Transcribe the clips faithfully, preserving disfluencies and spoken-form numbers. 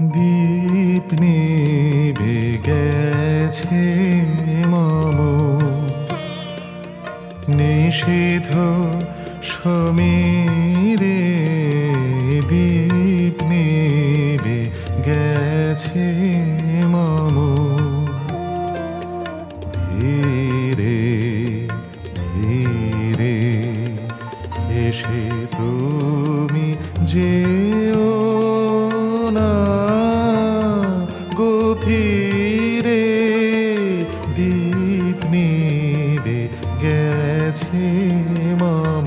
দীপ নিভে গেছে মম নিষিদ্ধ সমীরে, দীপ নিভে গেছে মম। ধীরে ধীরে এসে তুমি যেও না গভীরে, দীপ নিভে গেছে মম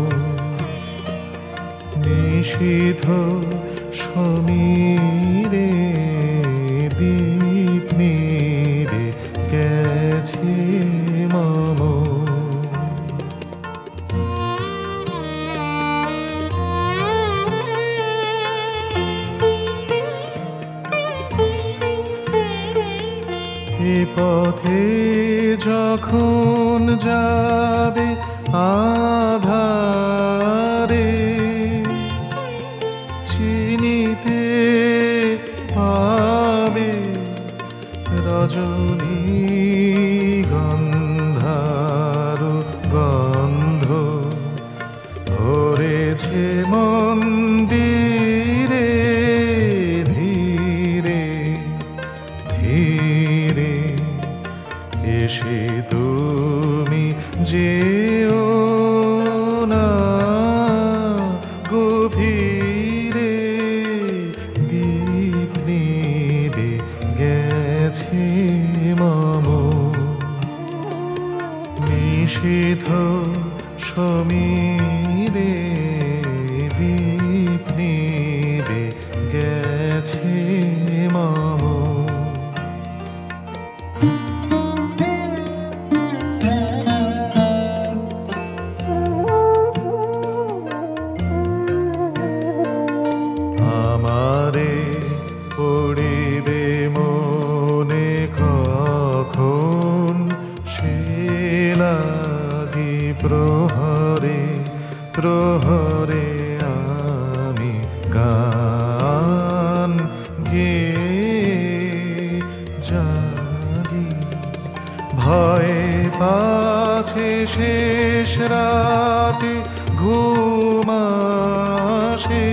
নিষিদ্ধ সমীরে, দীপ নিভে গেছে মম। এ পথে যখন যাবে আধারে, চিনিতে পাবে রজনীগন্ধার গন্ধ, ভরেছে মন্দিরে। ধীরে ধীরে এসে তুমি যেও না গভীরে, দীপ নিভে গেছে মম নিষিদ্ধ সমীরে, দীপ নিভে গেছে মম। আমারে পড়িবে মনে কখন, সে লাগি প্রহরে প্রহরে আমি গান গেয়ে জাগি। ভয়ে পাছে শেষ রাতে ঘুম আসে,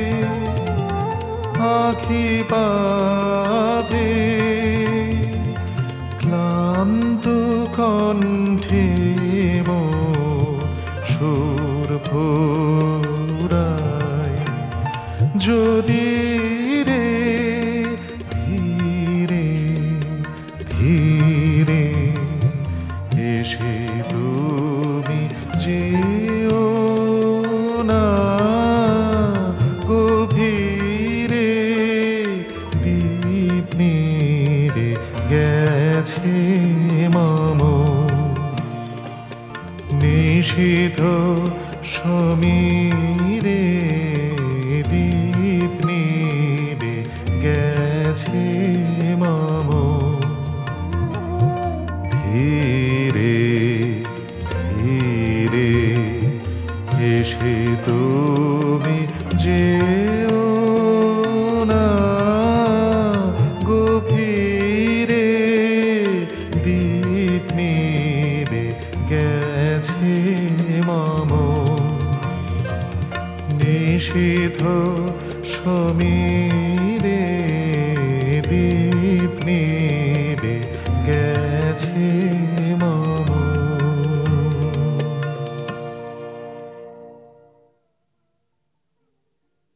আখি পাতে ক্লান্ত কণ্ঠে মোর সুর ফুরায়। যদি রে ধীরে ধীরে এসে তুমি যেও না গভীরে, দীপ নিভে গেছে মম নিষিদ্ধ সমীরে, দীপ নিভে গেছে মম। ধীরে ধীরে এসে তুমি যেও না গভীরে, দীপ নিভে গেছে মম নিষিদ্ধ সমীরে, দীপ